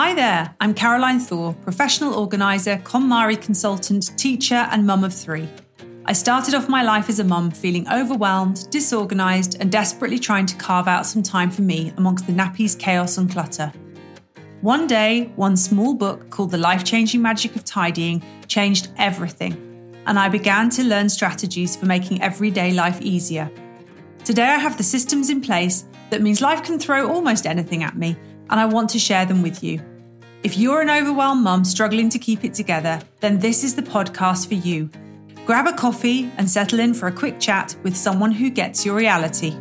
Hi there, I'm Caroline Thor, professional organiser, KonMari consultant, teacher and mum of 3. I started off my life as a mum feeling overwhelmed, disorganised and desperately trying to carve out some time for me amongst the nappies, chaos and clutter. One day, one small book called The Life-Changing Magic of Tidying changed everything, and I began to learn strategies for making everyday life easier. Today I have the systems in place that means life can throw almost anything at me, and I want to share them with you. If you're an overwhelmed mum struggling to keep it together, then this is the podcast for you. Grab a coffee and settle in for a quick chat with someone who gets your reality.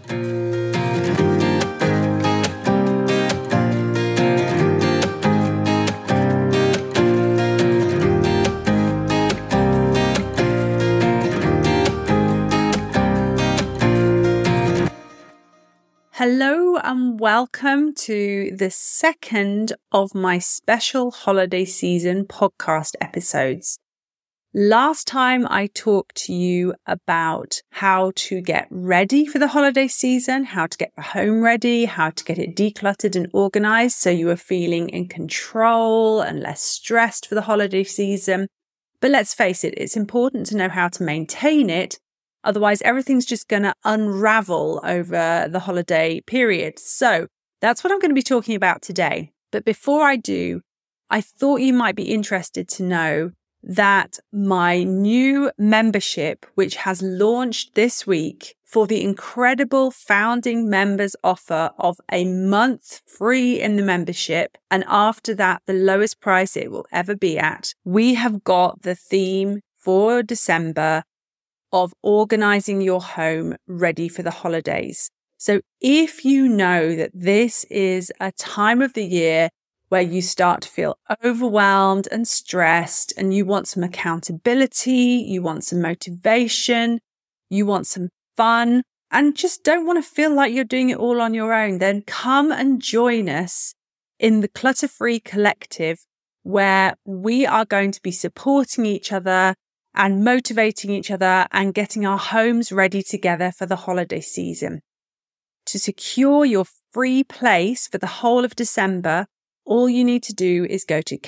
Hello and welcome to the second of my special holiday season podcast episodes. Last time I talked to you about how to get ready for the holiday season, how to get the home ready, how to get it decluttered and organised so you are feeling in control and less stressed for the holiday season. But let's face it, it's important to know how to maintain it. Otherwise, everything's just going to unravel over the holiday period. So that's what I'm going to be talking about today. But before I do, I thought you might be interested to know that my new membership, which has launched this week for the incredible founding members offer of a month free in the membership, and after that, the lowest price it will ever be at, we have got the theme for December of organising your home ready for the holidays. So if you know that this is a time of the year where you start to feel overwhelmed and stressed and you want some accountability, you want some motivation, you want some fun, and just don't want to feel like you're doing it all on your own, then come and join us in the Clutter-Free Collective, where we are going to be supporting each other and motivating each other and getting our homes ready together for the holiday season. To secure your free place for the whole of December, all you need to do is go to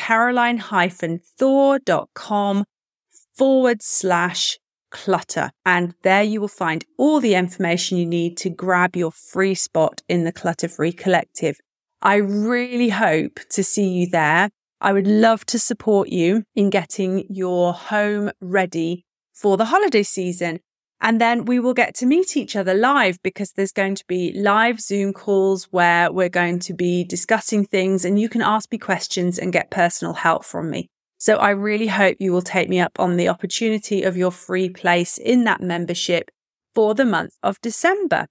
caroline-thor.com/clutter. And there you will find all the information you need to grab your free spot in the Clutter-Free Collective. I really hope to see you there. I would love to support you in getting your home ready for the holiday season. And then we will get to meet each other live, because there's going to be live Zoom calls where we're going to be discussing things and you can ask me questions and get personal help from me. So I really hope you will take me up on the opportunity of your free place in that membership for the month of December.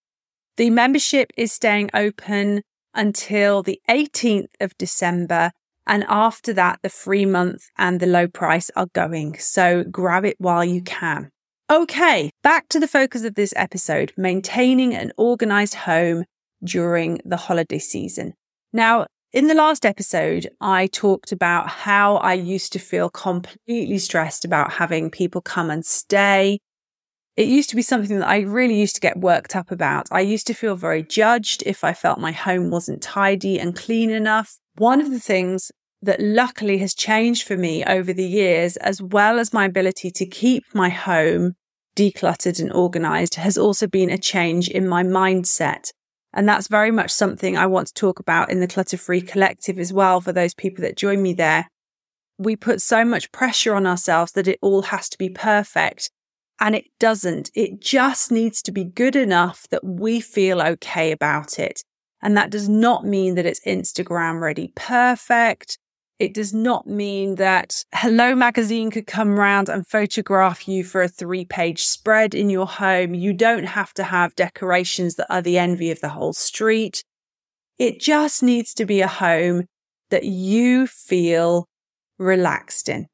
The membership is staying open until the 18th of December. And after that, the free month and the low price are going. So grab it while you can. Okay, back to the focus of this episode, maintaining an organised home during the holiday season. Now, in the last episode, I talked about how I used to feel completely stressed about having people come and stay. It used to be something that I really used to get worked up about. I used to feel very judged if I felt my home wasn't tidy and clean enough. One of the things that luckily has changed for me over the years, as well as my ability to keep my home decluttered and organised, has also been a change in my mindset. And that's very much something I want to talk about in the Clutter-Free Collective as well for those people that join me there. We put so much pressure on ourselves that it all has to be perfect. And it doesn't. It just needs to be good enough that we feel okay about it. And that does not mean that it's Instagram ready perfect. It does not mean that Hello Magazine could come round and photograph you for a 3-page spread in your home. You don't have to have decorations that are the envy of the whole street. It just needs to be a home that you feel relaxed in.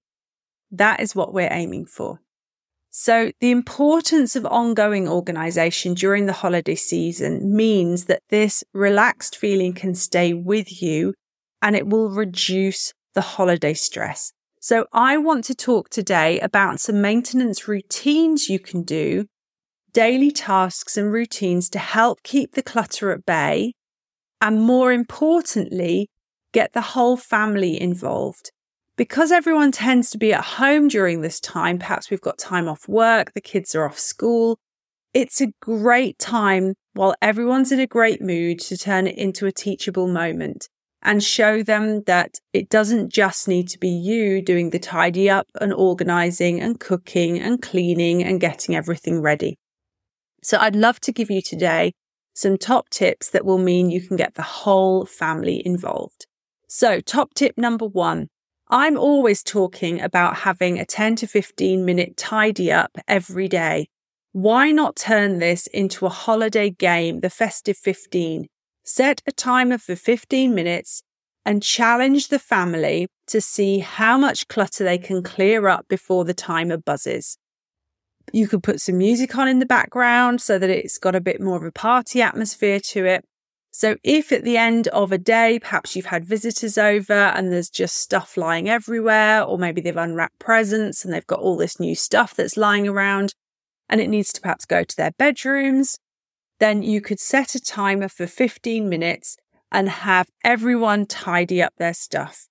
That is what we're aiming for. So the importance of ongoing organisation during the holiday season means that this relaxed feeling can stay with you and it will reduce the holiday stress. So I want to talk today about some maintenance routines you can do, daily tasks and routines to help keep the clutter at bay, and more importantly, Get the whole family involved. Because everyone tends to be at home during this time, perhaps we've got time off work, the kids are off school, it's a great time while everyone's in a great mood to turn it into a teachable moment and show them that it doesn't just need to be you doing the tidy up and organising and cooking and cleaning and getting everything ready. So I'd love to give you today some top tips that will mean you can get the whole family involved. So top tip number 1, I'm always talking about having a 10 to 15 minute tidy up every day. Why not turn this into a holiday game, the Festive 15? Set a timer for 15 minutes and challenge the family to see how much clutter they can clear up before the timer buzzes. You could put some music on in the background so that it's got a bit more of a party atmosphere to it. So if at the end of a day, perhaps you've had visitors over and there's just stuff lying everywhere, or maybe they've unwrapped presents and they've got all this new stuff that's lying around and it needs to perhaps go to their bedrooms, then you could set a timer for 15 minutes and have everyone tidy up their stuff.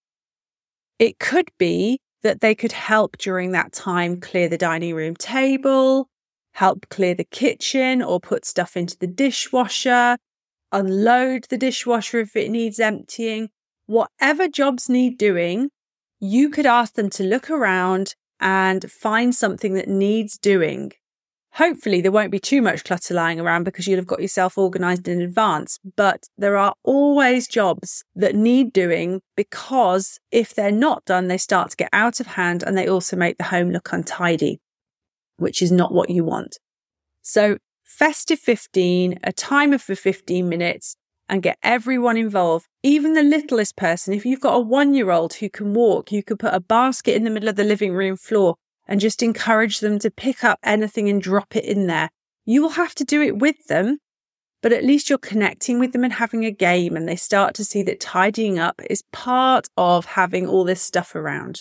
It could be that they could help during that time clear the dining room table, help clear the kitchen or put stuff into the dishwasher, unload the dishwasher if it needs emptying. Whatever jobs need doing, you could ask them to look around and find something that needs doing. Hopefully there won't be too much clutter lying around because you'll have got yourself organised in advance, but there are always jobs that need doing because if they're not done, they start to get out of hand and they also make the home look untidy, which is not what you want. So Festive 15, a timer for 15 minutes and get everyone involved. Even the littlest person, if you've got a 1-year-old who can walk, you could put a basket in the middle of the living room floor and just encourage them to pick up anything and drop it in there. You will have to do it with them, but at least you're connecting with them and having a game and they start to see that tidying up is part of having all this stuff around.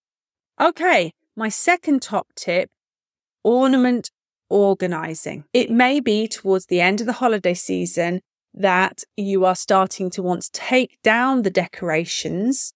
Okay, my second top tip, ornament organising. It may be towards the end of the holiday season that you are starting to want to take down the decorations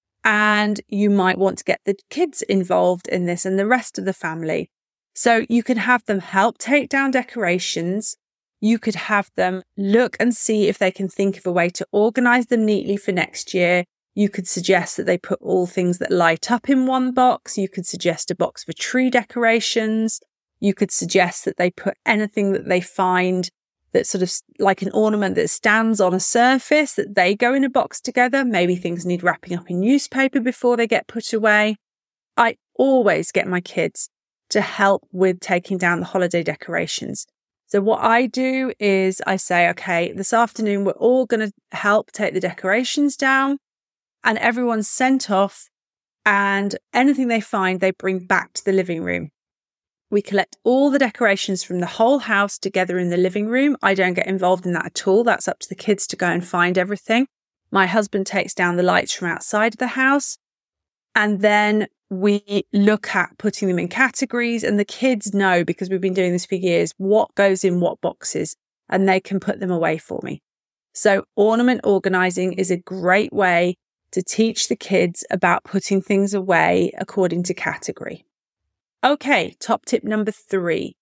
and you might want to get the kids involved in this and the rest of the family. So you can have them help take down decorations. You could have them look and see if they can think of a way to organise them neatly for next year. You could suggest that they put all things that light up in one box. You could suggest a box for tree decorations. You could suggest that they put anything that they find that's sort of like an ornament that stands on a surface, that they go in a box together. Maybe things need wrapping up in newspaper before they get put away. I always get my kids to help with taking down the holiday decorations. So what I do is I say, okay, this afternoon we're all going to help take the decorations down, and everyone's sent off, and anything they find they bring back to the living room. We collect all the decorations from the whole house together in the living room. I don't get involved in that at all. That's up to the kids to go and find everything. My husband takes down the lights from outside of the house. And then we look at putting them in categories. And the kids know, because we've been doing this for years, what goes in what boxes. And they can put them away for me. So ornament organising is a great way to teach the kids about putting things away according to category. Okay, top tip number 3,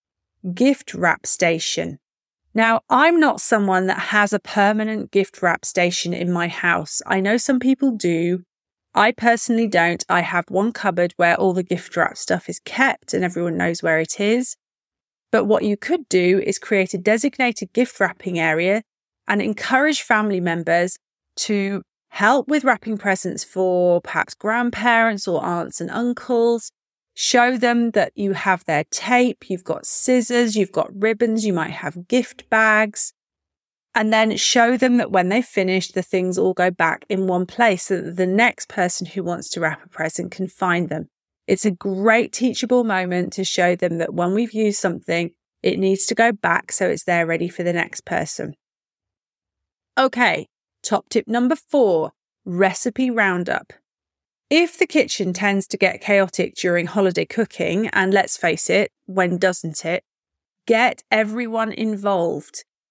gift wrap station. Now, I'm not someone that has a permanent gift wrap station in my house. I know some people do. I personally don't. I have one cupboard where all the gift wrap stuff is kept and everyone knows where it is. But what you could do is create a designated gift wrapping area and encourage family members to help with wrapping presents for perhaps grandparents or aunts and uncles. Show them that you have their tape, you've got scissors, you've got ribbons, you might have gift bags. And then show them that when they've finished, the things all go back in one place so that the next person who wants to wrap a present can find them. It's a great teachable moment to show them that when we've used something, it needs to go back so it's there ready for the next person. Okay, top tip number 4, recipe roundup. If the kitchen tends to get chaotic during holiday cooking, and let's face it, when doesn't it, get everyone involved.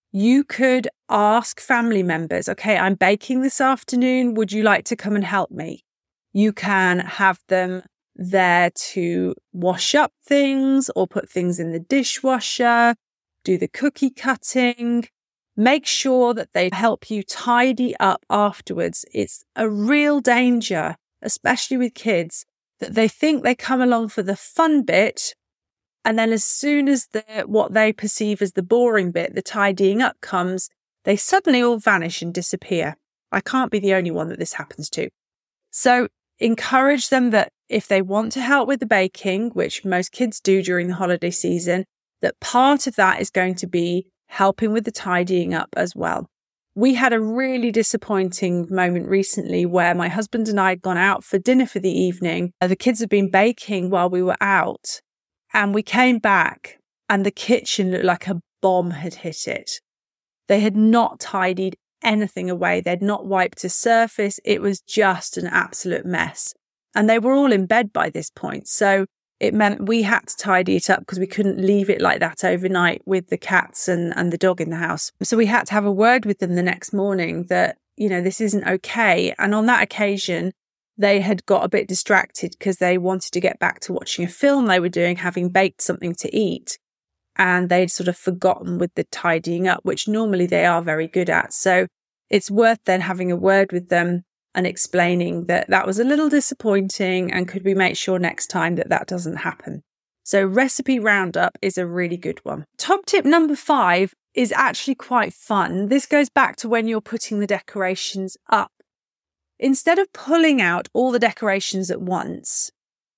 You could ask family members, okay, I'm baking this afternoon. Would you like to come and help me? You can have them there to wash up things or put things in the dishwasher, do the cookie cutting. Make sure that they help you tidy up afterwards. It's a real danger, especially with kids, that they think they come along for the fun bit, and then as soon as what they perceive as the boring bit, the tidying up comes, they suddenly all vanish and disappear. I can't be the only one that this happens to. So encourage them that if they want to help with the baking, which most kids do during the holiday season, that part of that is going to be helping with the tidying up as well. We had a really disappointing moment recently where my husband and I had gone out for dinner for the evening. The kids had been baking while we were out. And we came back and the kitchen looked like a bomb had hit it. They had not tidied anything away. They'd not wiped a surface. It was just an absolute mess. And they were all in bed by this point. So it meant we had to tidy it up because we couldn't leave it like that overnight with the cats and the dog in the house. So we had to have a word with them the next morning that, this isn't okay. And on that occasion, they had got a bit distracted because they wanted to get back to watching a film they were doing, having baked something to eat. And they'd sort of forgotten with the tidying up, which normally they are very good at. So it's worth then having a word with them and explaining that was a little disappointing and could we make sure next time that doesn't happen. So recipe roundup is a really good one. Top tip number 5 is actually quite fun. This goes back to when you're putting the decorations up. Instead of pulling out all the decorations at once,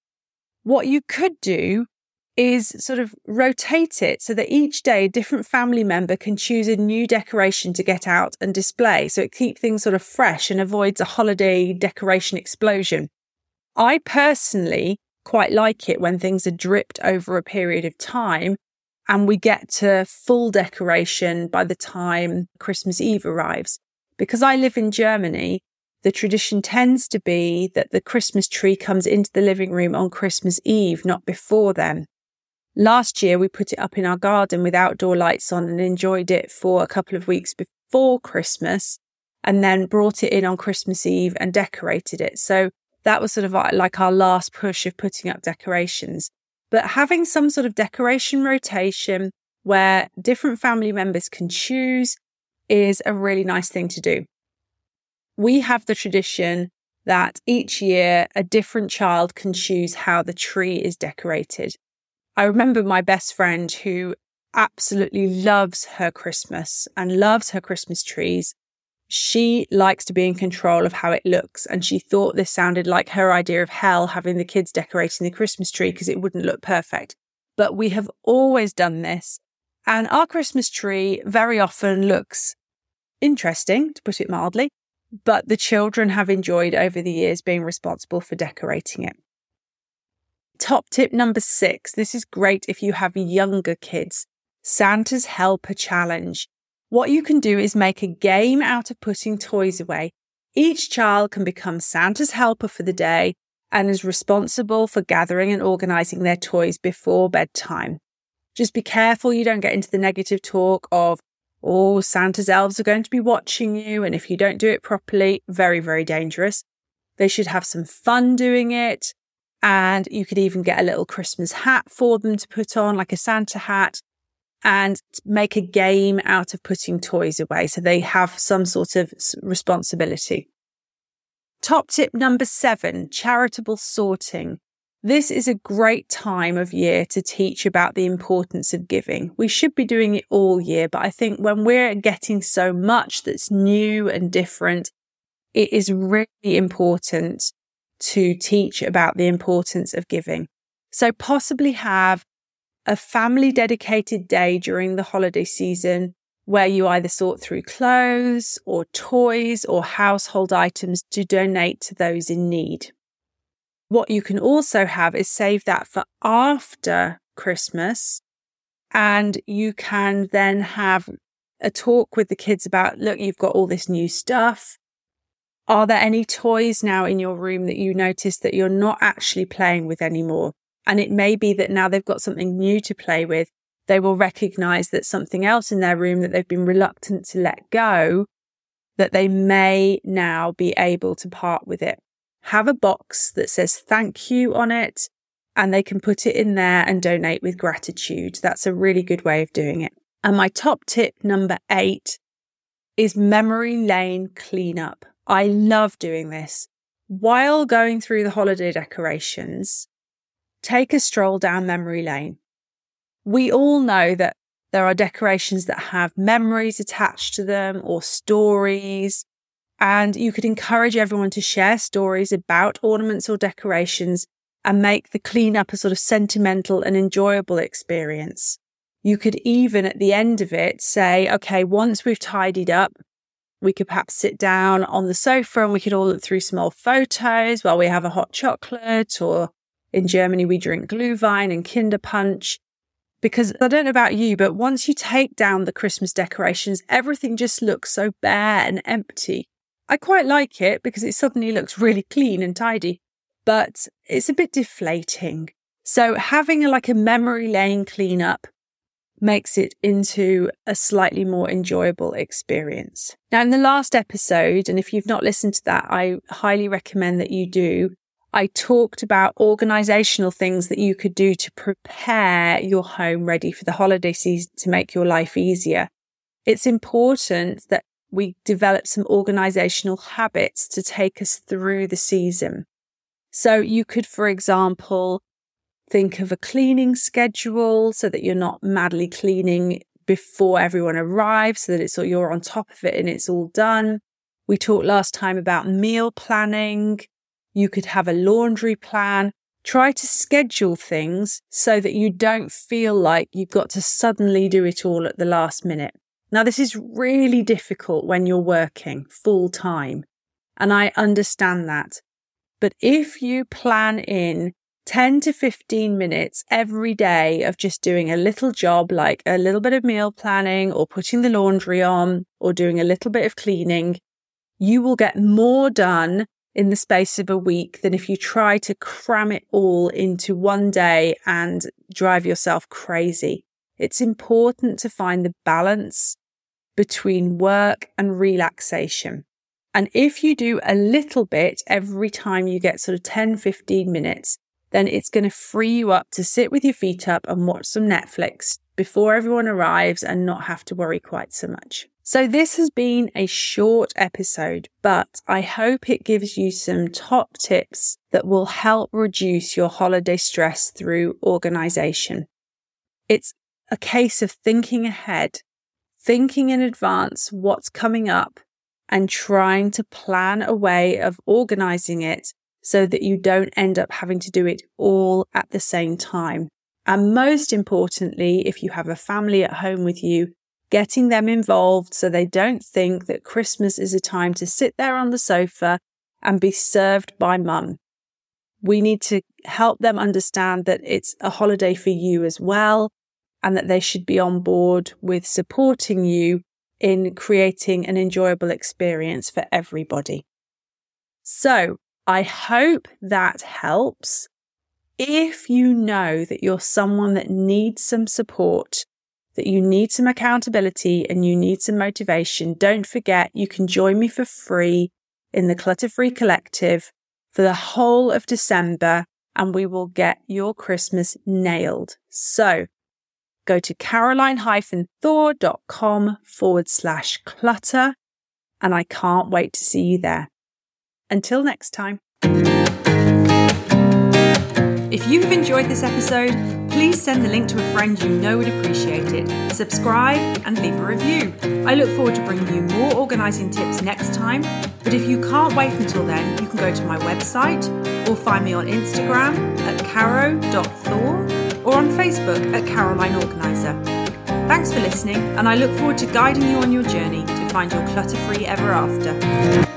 what you could do is sort of rotate it so that each day a different family member can choose a new decoration to get out and display. So it keeps things sort of fresh and avoids a holiday decoration explosion. I personally quite like it when things are dripped over a period of time and we get to full decoration by the time Christmas Eve arrives. Because I live in Germany, the tradition tends to be that the Christmas tree comes into the living room on Christmas Eve, not before then. Last year, we put it up in our garden with outdoor lights on and enjoyed it for a couple of weeks before Christmas, and then brought it in on Christmas Eve and decorated it. So that was sort of like our last push of putting up decorations. But having some sort of decoration rotation where different family members can choose is a really nice thing to do. We have the tradition that each year a different child can choose how the tree is decorated. I remember my best friend who absolutely loves her Christmas and loves her Christmas trees. She likes to be in control of how it looks, and she thought this sounded like her idea of hell, having the kids decorating the Christmas tree because it wouldn't look perfect. But we have always done this, and our Christmas tree very often looks interesting, to put it mildly. But the children have enjoyed over the years being responsible for decorating it. Top tip number 6. This is great if you have younger kids. Santa's Helper Challenge. What you can do is make a game out of putting toys away. Each child can become Santa's helper for the day and is responsible for gathering and organising their toys before bedtime. Just be careful you don't get into the negative talk of, oh, Santa's elves are going to be watching you, and if you don't do it properly, very, very dangerous. They should have some fun doing it, and you could even get a little Christmas hat for them to put on, like a Santa hat, and make a game out of putting toys away so they have some sort of responsibility. Top tip number 7, charitable sorting. This is a great time of year to teach about the importance of giving. We should be doing it all year, but I think when we're getting so much that's new and different, it is really important to teach about the importance of giving. So possibly have a family dedicated day during the holiday season where you either sort through clothes or toys or household items to donate to those in need. What you can also have is save that for after Christmas, and you can then have a talk with the kids about, look, you've got all this new stuff. Are there any toys now in your room that you notice that you're not actually playing with anymore? And it may be that now they've got something new to play with. They will recognize that something else in their room that they've been reluctant to let go, that they may now be able to part with it. Have a box that says thank you on it, and they can put it in there and donate with gratitude. That's a really good way of doing it. And my top tip, number 8, is memory lane cleanup. I love doing this. While going through the holiday decorations, take a stroll down memory lane. We all know that there are decorations that have memories attached to them or stories, and you could encourage everyone to share stories about ornaments or decorations and make the cleanup a sort of sentimental and enjoyable experience. You could even at the end of it say, okay, once we've tidied up, we could perhaps sit down on the sofa and we could all look through some old photos while we have a hot chocolate, or in Germany, we drink Glühwein and Kinder Punch. Because I don't know about you, but once you take down the Christmas decorations, everything just looks so bare and empty. I quite like it because it suddenly looks really clean and tidy, but it's a bit deflating. So having a memory lane cleanup makes it into a slightly more enjoyable experience. Now, in the last episode, and if you've not listened to that, I highly recommend that you do, I talked about organizational things that you could do to prepare your home ready for the holiday season to make your life easier. It's important that we develop some organizational habits to take us through the season. So you could, for example, think of a cleaning schedule so that you're not madly cleaning before everyone arrives, so that you're on top of it and it's all done. We talked last time about meal planning. You could have a laundry plan. Try to schedule things so that you don't feel like you've got to suddenly do it all at the last minute. Now, this is really difficult when you're working full time, and I understand that. But if you plan in 10 to 15 minutes every day of just doing a little job, like a little bit of meal planning or putting the laundry on or doing a little bit of cleaning, you will get more done in the space of a week than if you try to cram it all into one day and drive yourself crazy. It's important to find the balance between work and relaxation. And if you do a little bit every time you get sort of 10, 15 minutes, then it's going to free you up to sit with your feet up and watch some Netflix before everyone arrives and not have to worry quite so much. So this has been a short episode, but I hope it gives you some top tips that will help reduce your holiday stress through organization. It's a case of thinking ahead, thinking in advance what's coming up, and trying to plan a way of organizing it so that you don't end up having to do it all at the same time. And most importantly, if you have a family at home with you, getting them involved so they don't think that Christmas is a time to sit there on the sofa and be served by mum. We need to help them understand that it's a holiday for you as well, and that they should be on board with supporting you in creating an enjoyable experience for everybody. So I hope that helps. If you know that you're someone that needs some support, that you need some accountability and you need some motivation, don't forget you can join me for free in the Clutter-Free Collective for the whole of December, and we will get your Christmas nailed. So go to caroline-thor.com/clutter, and I can't wait to see you there. Until next time. If you have enjoyed this episode, please send the link to a friend you know would appreciate it. Subscribe and leave a review. I look forward to bringing you more organising tips next time, but if you can't wait until then, you can go to my website or find me on Instagram at caro.thor or on Facebook at Caroline Organiser. Thanks for listening, and I look forward to guiding you on your journey to find your clutter-free ever after.